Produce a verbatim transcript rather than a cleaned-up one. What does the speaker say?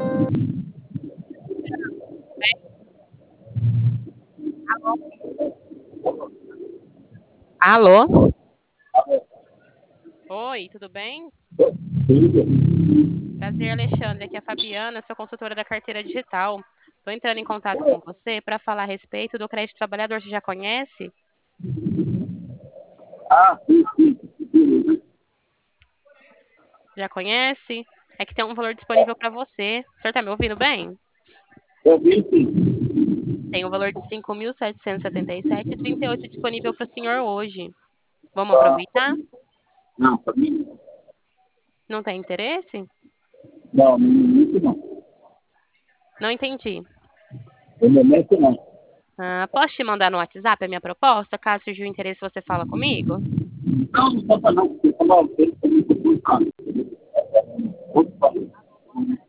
Alô? Oi, tudo bem? Prazer, Alexandre. Aqui é a Fabiana, sou consultora da carteira digital. Estou entrando em contato com você para falar a respeito do crédito trabalhador. Você já conhece? Ah, sim, sim. Já conhece? É que tem um valor disponível para você. O senhor está me ouvindo bem? Eu vi sim. Tem um valor de cinco mil setecentos e setenta e sete e trinta e oito disponível para o senhor hoje. Vamos Tá. aproveitar? Não, para mim, Não tem interesse? não, no momento não. Não entendi. No momento não. Ah, posso te mandar no WhatsApp a minha proposta? Caso surja o interesse, você fala comigo? Não, não toca não, porque eu estava vendo que eu muito caro. Outro país.